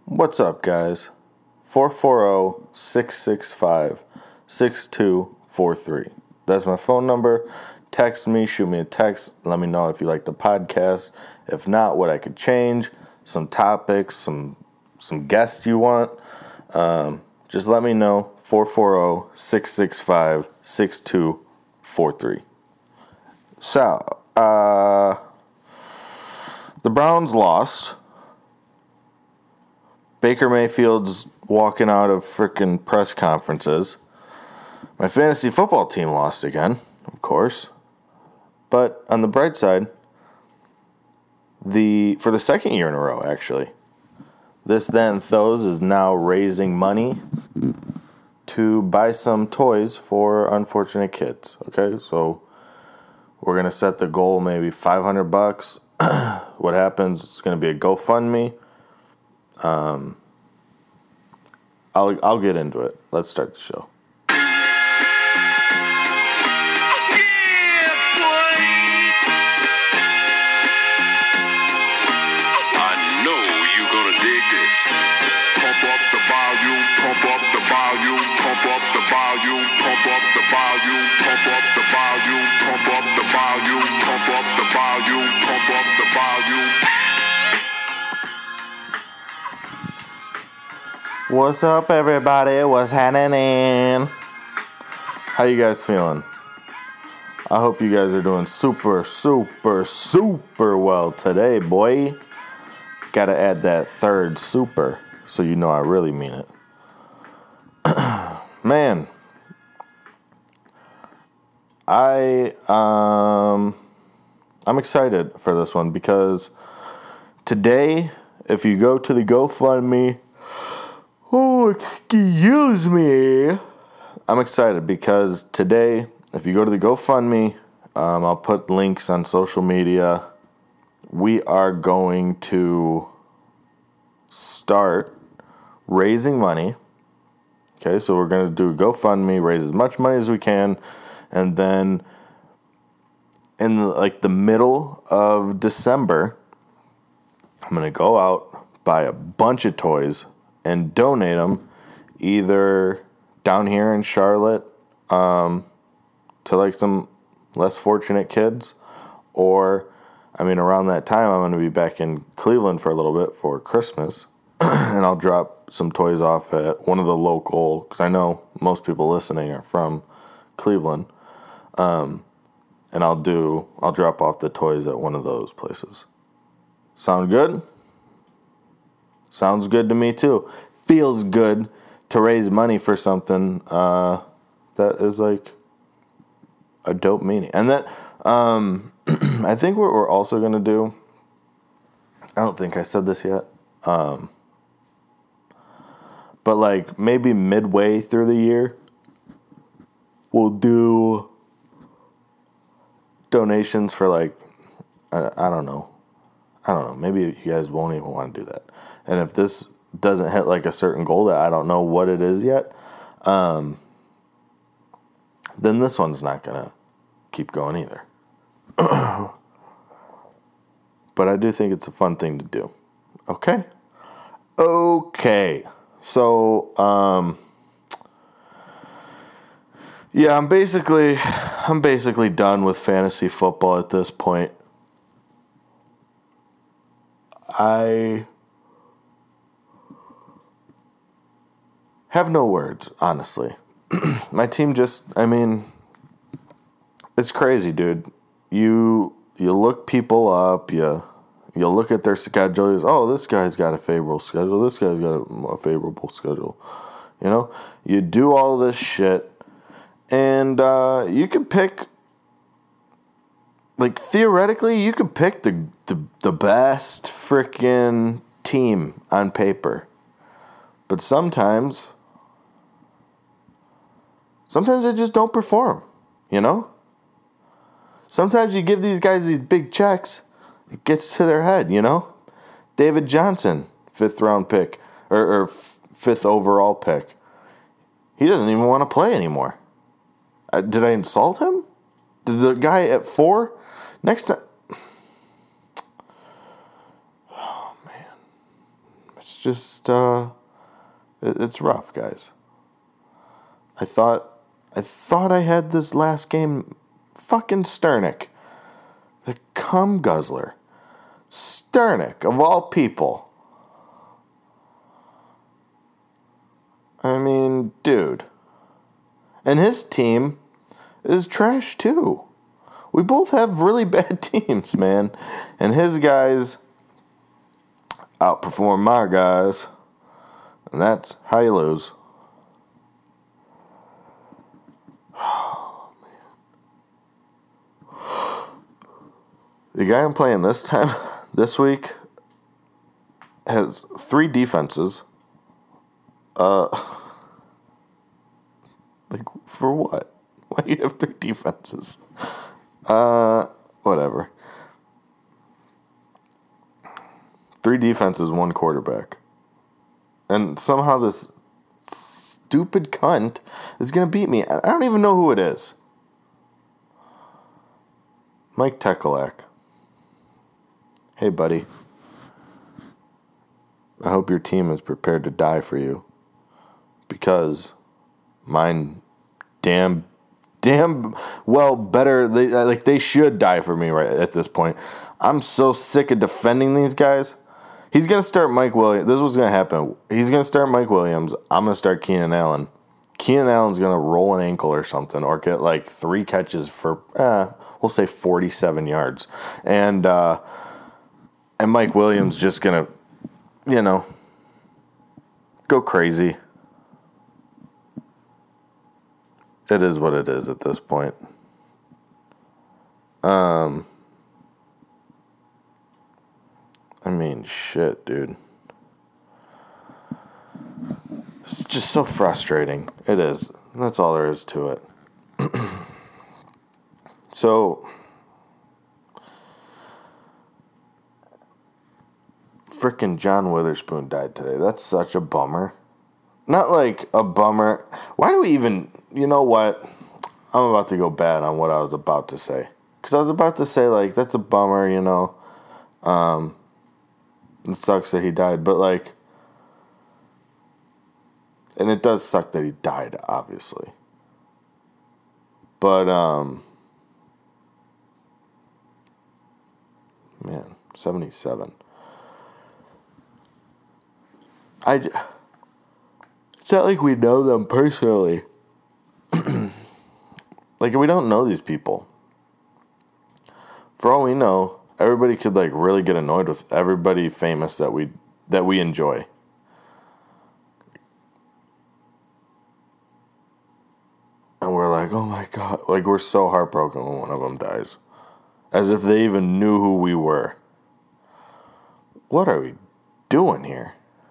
What's up, guys? 440-665-6243. That's my phone number. Text me, shoot me a text. Let me know if you like the podcast. If not, what I could change, some topics, some guests you want. Just let me know. 440-665-6243. So, the Browns lost. Baker Mayfield's walking out of frickin' press conferences. My fantasy football team lost again, of course. But on the bright side, for the second year in a row, actually, This Then Those is now raising money to buy some toys for unfortunate kids. Okay, so we're gonna set the goal maybe $500. What happens? It's gonna be a GoFundMe. I'll get into it. Let's start the show. What's up, everybody? What's happening? How you guys feeling? I hope you guys are doing super well today, boy. Gotta add that third super so you know I really mean it. Man, I'm excited for this one because today, if you go to the GoFundMe, excuse me, I'm excited because today, if you go to the GoFundMe, I'll put links on social media. We are going to start raising money. Okay, so we're going to do a GoFundMe, raise as much money as we can, and then in the middle of December, I'm going to go out, buy a bunch of toys, and donate them either down here in Charlotte to some less fortunate kids, or, around that time, I'm going to be back in Cleveland for a little bit for Christmas, and I'll drop some toys off at one of the local, because I know most people listening are from Cleveland, and I'll drop off the toys at one of those places. Sound good? Sounds good to me too. Feels good to raise money for something that is like a dope meaning. And that I think what we're also gonna do, I don't think I said this yet, but like maybe midway through the year, we'll do donations for like, I don't know. Maybe you guys won't even want to do that. And if this doesn't hit like a certain goal that I don't know what it is yet, then this one's not going to keep going either. But I do think it's a fun thing to do. Okay. So, yeah, I'm basically done with fantasy football at this point. I have no words, honestly. My team just, it's crazy, dude. You look people up, you look at their schedules. Oh, this guy's got a favorable schedule. This guy's got a favorable schedule. You know, you do all this shit, and you could pick. Like, theoretically, you could pick the best freaking team on paper. But sometimes they just don't perform, you know? Sometimes you give these guys these big checks, it gets to their head, you know? David Johnson, 5th round pick, or 5th overall pick. He doesn't even want to play anymore. Did I insult him? Did the guy at 4... Next time... Oh, man. It's just, it's rough, guys. I thought I had this last game. Fucking Sternick. The cum guzzler. Sternick, of all people. I mean, dude. And his team is trash too. We both have really bad teams, man. And his guys outperform my guys. And that's how you lose. Oh, man. The guy I'm playing this week, has 3 defenses. Like, for what? Why do you have 3 defenses? Whatever. 3 defenses, 1 quarterback. And somehow this stupid cunt is going to beat me. I don't even know who it is. Mike Tekulak. Hey, buddy. I hope your team is prepared to die for you. Because mine damn well better. They should die for me right at this point. I'm so sick of defending these guys. He's going to start Mike Williams. This is what's going to happen. He's going to start Mike Williams. I'm going to start Keenan Allen. Keenan Allen's going to roll an ankle or something or get like 3 catches for, we'll say 47 yards. And Mike Williams just going to, go crazy. It is what it is at this point. I mean, shit, dude. It's just so frustrating. It is. That's all there is to it. So, frickin' John Witherspoon died today. That's such a bummer. Not like a bummer. Why do we even... You know what? I'm about to go bad on what I was about to say. Because I was about to say, like, that's a bummer, It sucks that he died, but, like... And it does suck that he died, obviously. But, man, 77. It's not like we know them personally. Like, we don't know these people. For all we know, everybody could, like, really get annoyed with everybody famous that we enjoy. And we're like, oh my God. Like, we're so heartbroken when one of them dies. As if they even knew who we were. What are we doing here?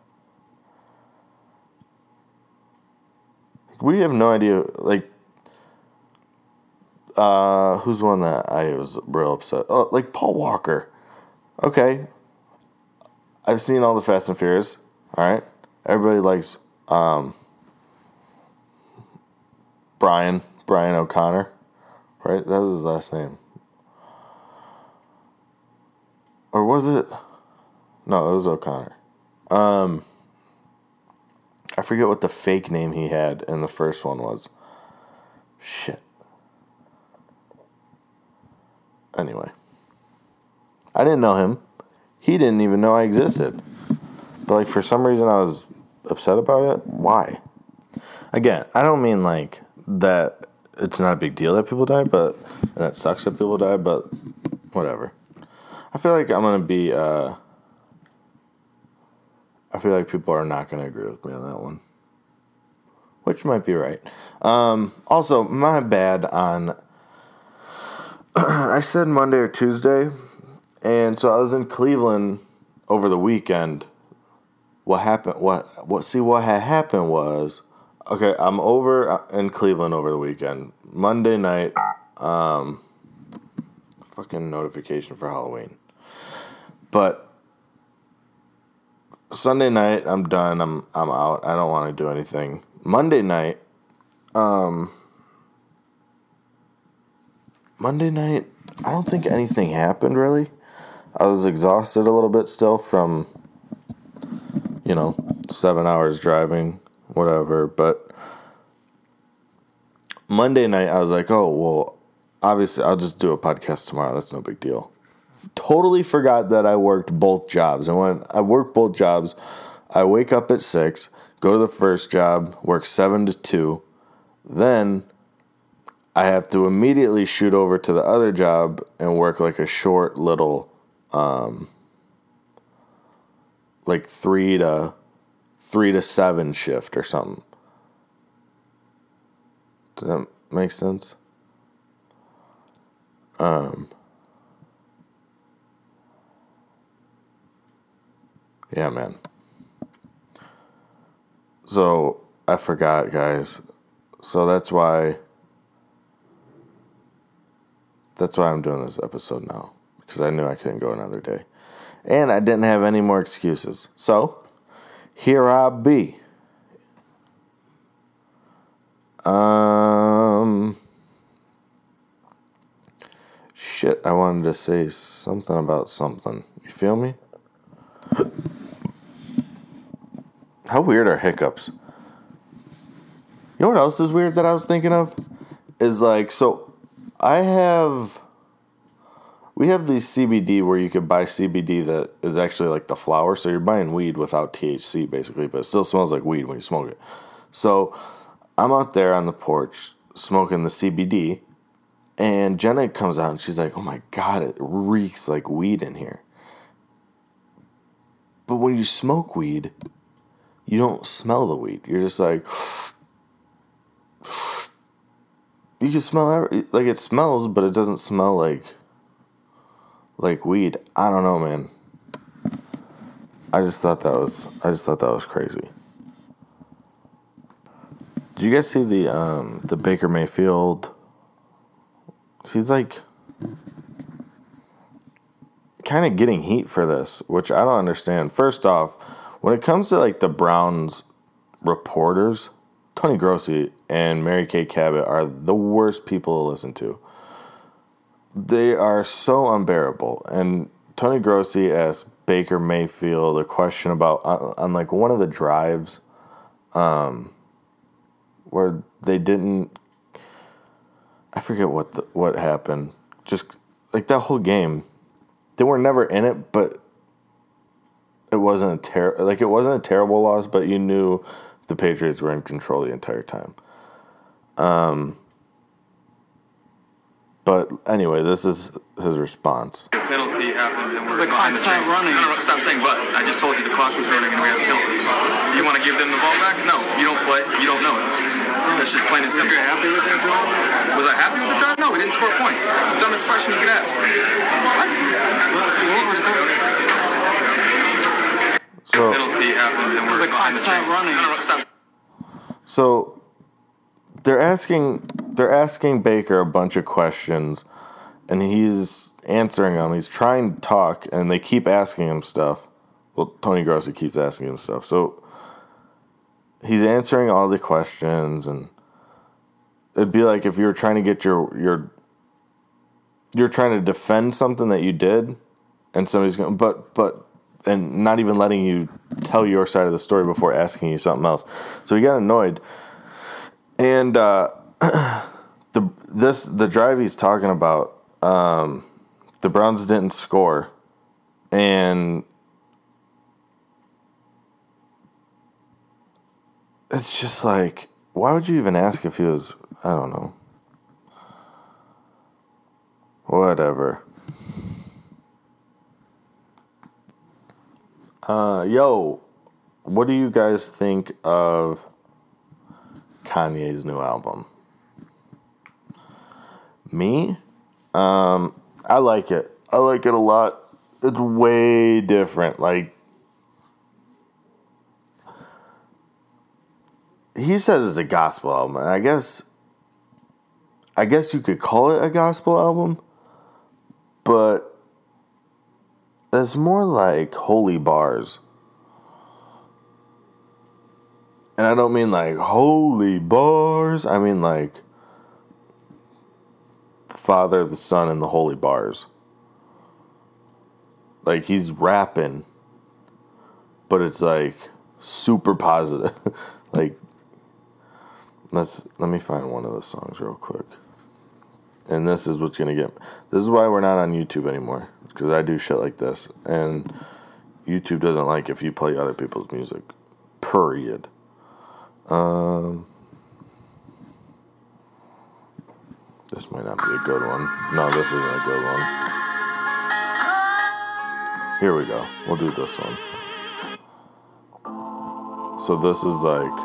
We have no idea, like, who's one that I was real upset? Oh, like Paul Walker. Okay. I've seen all the Fast and Furious. All right. Everybody likes Brian O'Connor. Right? That was his last name. Or was it? No, it was O'Connor. I forget what the fake name he had in the first one was. Shit. Anyway. I didn't know him. He didn't even know I existed. But, like, for some reason I was upset about it. Why? Again, I don't mean, like, that it's not a big deal that people die, but and it sucks that people die, but whatever. I feel like I'm going to be, I feel like people are not going to agree with me on that one. Which might be right. Also, my bad on... I said Monday or Tuesday, and so I was in Cleveland over the weekend. What happened? What had happened was... Okay, I'm over in Cleveland over the weekend. Monday night, fucking notification for Halloween. But... Sunday night, I'm done. I'm out. I don't want to do anything. Monday night, I don't think anything happened really. I was exhausted a little bit still from 7 hours driving, whatever. But Monday night, I was like, oh, well, obviously, I'll just do a podcast tomorrow. That's no big deal. Totally forgot that I worked both jobs. And when I work both jobs, I wake up at 6, go to the first job, work 7 to 2. Then I have to immediately shoot over to the other job and work like a short little, like 3 to 7 shift or something. Does that make sense? Yeah, man. So I forgot, guys. So that's why I'm doing this episode now, because I knew I couldn't go another day. And I didn't have any more excuses. So here I be. Shit, I wanted to say something about something. You feel me? How weird are hiccups? You know what else is weird that I was thinking of? Is like, so we have these CBD where you could buy CBD that is actually like the flower. So you're buying weed without THC basically, but it still smells like weed when you smoke it. So I'm out there on the porch smoking the CBD, and Jenna comes out and she's like, oh my God, it reeks like weed in here. But when you smoke weed, you don't smell the weed. You're just like, you can smell like it smells, but it doesn't smell like weed. I don't know, man. I just thought that was crazy. Did you guys see the Baker Mayfield? She's like kind of getting heat for this, which I don't understand. First off, when it comes to like the Browns reporters, Tony Grossi and Mary Kay Cabot are the worst people to listen to. They are so unbearable. And Tony Grossi asked Baker Mayfield a question about on like one of the drives, where they didn't. I forget what happened. Just like that whole game, they were never in it, but it wasn't a terrible loss. But you knew the Patriots were in control the entire time. But anyway, this is his response. The penalty happened and the clock's not running. No, stop saying but. I just told you the clock was running and we had a penalty. You want to give them the ball back? No, you don't play. You don't know it. It's just plain and simple. You're happy with that drive? Was I happy with the drive? No, we didn't score points. That's the dumbest question you could ask. What? So, the penalty happened and the clock's not running. No, stop. So they're asking Baker a bunch of questions, and he's answering them. He's trying to talk, and they keep asking him stuff. Well, Tony Grossi keeps asking him stuff. So he's answering all the questions, and it'd be like if you were trying to get you're trying to defend something that you did, and somebody's going, but and not even letting you tell your side of the story before asking you something else. So he got annoyed. And the drive he's talking about, the Browns didn't score, and it's just like, why would you even ask if he was? I don't know. Whatever. Yo, what do you guys think of Kanye's new album? Me? I like it. I like it a lot. It's way different. Like, he says it's a gospel album. And I guess you could call it a gospel album, but it's more like holy bars. And I don't mean like holy bars. I mean like the Father, the Son, and the holy bars. Like he's rapping, but it's like super positive. Like, let me find one of the songs real quick. And this is what's gonna get. This is why we're not on YouTube anymore, because I do shit like this, and YouTube doesn't like if you play other people's music. Period. This might not be a good one. No, this isn't a good one. Here we go. We'll do this one. So this is like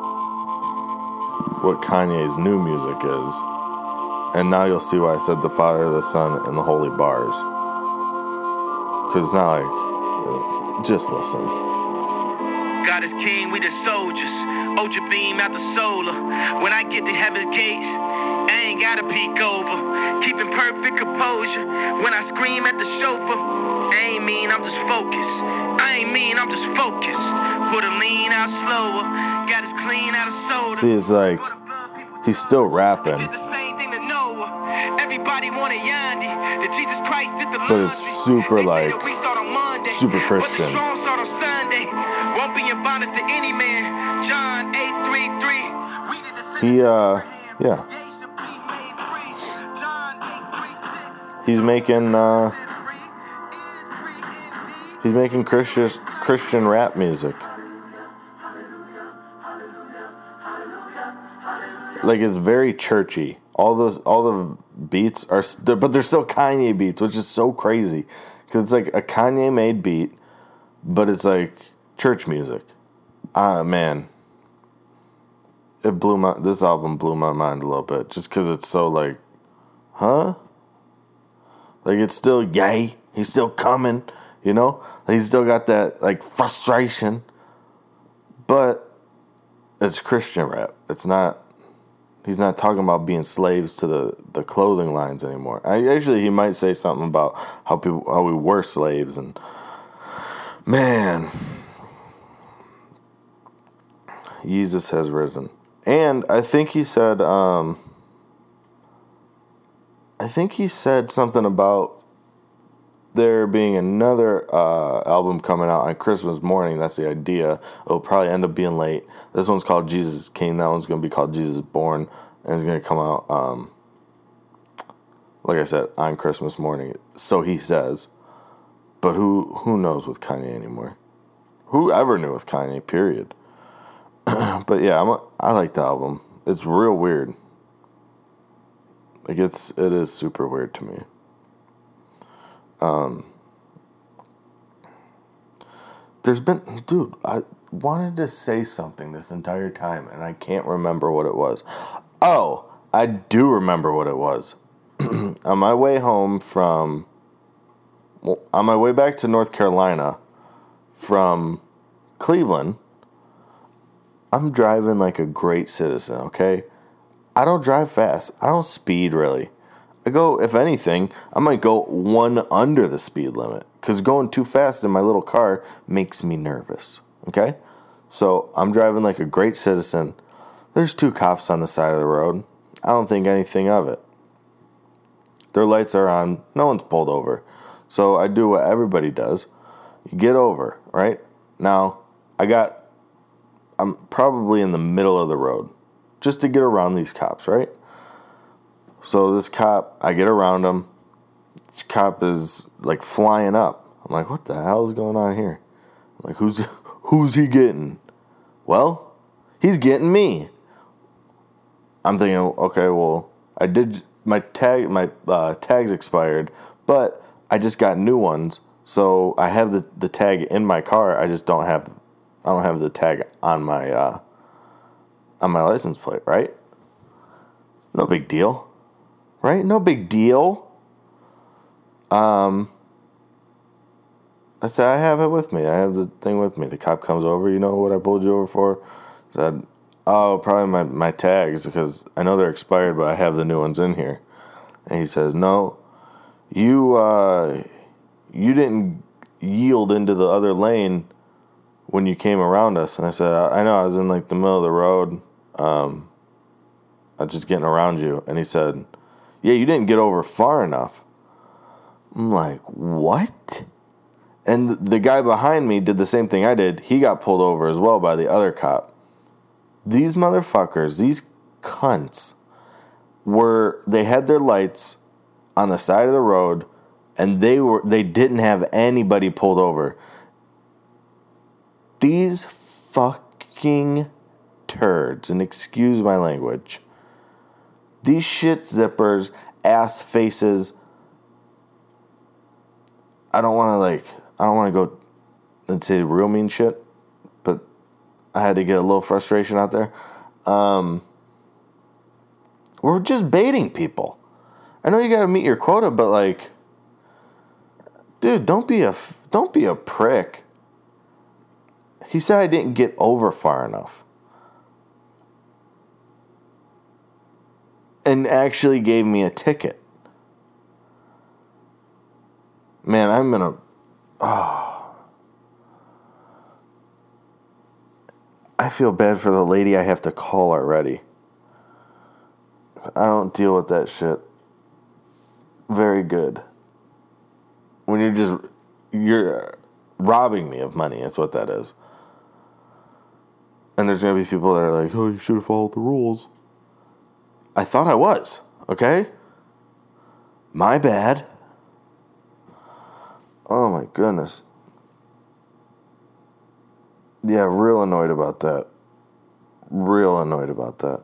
what Kanye's new music is. And now you'll see why I said the Father, the Son, and the Holy Bars. Because it's not like, just listen. God is king, we the soldiers. Ultra beam out the solar. When I get to heaven's gates, I ain't gotta peek over. Keeping perfect composure. When I scream at the chauffeur, I ain't mean, I'm just focused. I ain't mean, I'm just focused. Put a lean out slower. Got his clean out of soda. See, it's like, he's still rapping. Did the same thing to Noah. Everybody wanted Yandi. That Jesus Christ did the But it's super like, super Christian. But the strong start on Sunday. Won't be in bondage to any man. John 8:33. Yeah. He's making Christian rap music. Like, it's very churchy. All the beats are, but they're still Kanye beats, which is so crazy, because it's like a Kanye made beat, but it's like church music. Man, this album blew my mind a little bit, just because it's so like, huh? Like, it's still yay. He's still coming, you know? Like, he's still got that like frustration, but it's Christian rap. It's not. He's not talking about being slaves to the clothing lines anymore. Actually, he might say something about how we were slaves, and man, Jesus has risen. And I think he said something about there being another album coming out on Christmas morning. That's the idea. It'll probably end up being late. This one's called Jesus is King. That one's going to be called Jesus Born. And it's going to come out, like I said, on Christmas morning. So he says. But who knows with Kanye anymore? Who ever knew with Kanye, period. But yeah, I like the album. It's real weird. Like, it is super weird to me. I wanted to say something this entire time, and I can't remember what it was. Oh, I do remember what it was. On my way back to North Carolina from Cleveland, I'm driving like a great citizen, okay? I don't drive fast. I don't speed, really. If anything, I might go one under the speed limit, because going too fast in my little car makes me nervous, okay? So I'm driving like a great citizen. There's 2 cops on the side of the road. I don't think anything of it. Their lights are on. No one's pulled over. So I do what everybody does. You get over, right? Now, I'm probably in the middle of the road just to get around these cops, right? So this cop, I get around him. This cop is like flying up. I'm like, what the hell is going on here? I'm like, who's he getting? Well, he's getting me. I'm thinking, okay, well, my tag's expired, but I just got new ones, so I have the tag in my car. I don't have the tag on my license plate, right? No big deal. Right? No big deal. I said, I have it with me. I have the thing with me. The cop comes over. You know what I pulled you over for? I said, oh, probably my tags, because I know they're expired, but I have the new ones in here. And he says, no, you didn't yield into the other lane when you came around us. And I said, I know, I was in like the middle of the road. I was just getting around you. And he said, yeah, you didn't get over far enough. I'm like, what? And the guy behind me did the same thing I did. He got pulled over as well by the other cop. These motherfuckers, these cunts, they had their lights on the side of the road, and they didn't have anybody pulled over. These fucking turds, and excuse my language, these shit zippers, ass faces. I don't want to go and say real mean shit, but I had to get a little frustration out there. We're just baiting people. I know you got to meet your quota, but like, dude, don't be a prick. He said I didn't get over far enough. And actually gave me a ticket. Man, I'm gonna... I feel bad for the lady I have to call already. I don't deal with that shit very good. When you're robbing me of money, that's what that is. And there's going to be people that are like, oh, you should have followed the rules. I thought I was, okay? My bad. Oh my goodness. Yeah, real annoyed about that. Real annoyed about that.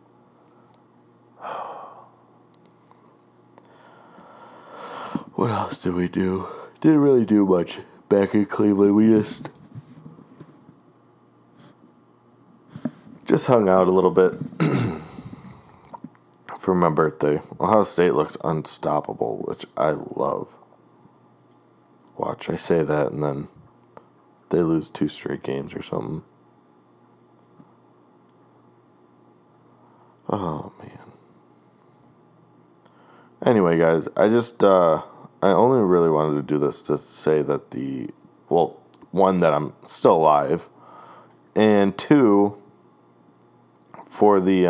What else did we do? Didn't really do much back in Cleveland. We just hung out a little bit for my birthday. Ohio State looks unstoppable, which I love. Watch, I say that and then they lose 2 straight games or something. Oh, man. Anyway, guys, I only really wanted to do this to say that one, that I'm still alive, and 2, for the,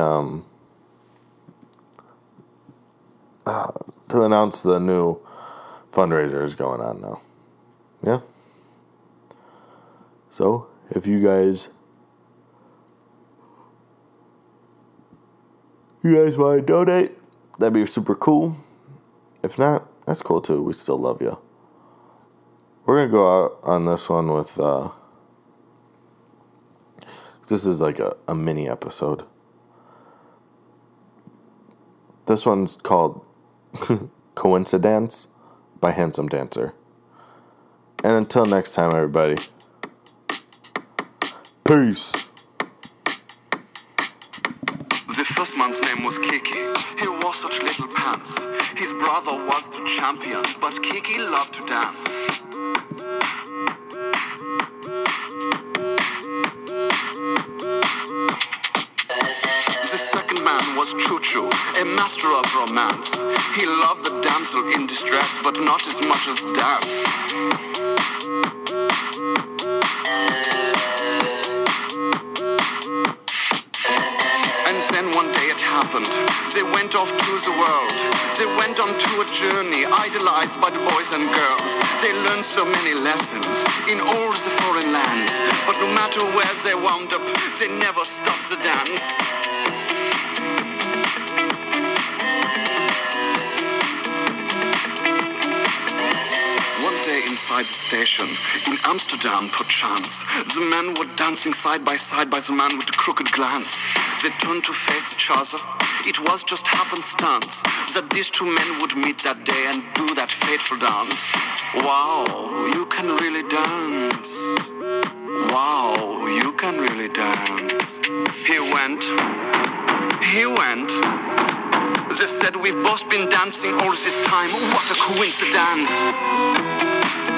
to announce the new fundraiser is going on now. Yeah. So, if you guys want to donate, that'd be super cool. If not, that's cool too. We still love you. We're going to go out on this one with, this is like a mini episode. This one's called Coincidence by Handsome Dancer. And until next time, everybody. Peace. The first man's name was Kiki. He wore such little pants. His brother was the champion, but Kiki loved to dance. The second man was Choo-Choo, a master of romance. He loved the damsel in distress, but not as much as dance. Then one day it happened. They went off to the world. They went on to a journey, idolized by the boys and girls. They learned so many lessons in all the foreign lands. But no matter where they wound up, they never stopped the dance. Inside the station, in Amsterdam perchance, the men were dancing side by the man with the crooked glance. They turned to face each other. It was just happenstance that these 2 men would meet that day and do that fateful dance. Wow, you can really dance. Wow, you can really dance. He went. They said we've both been dancing all this time. What a coincidence.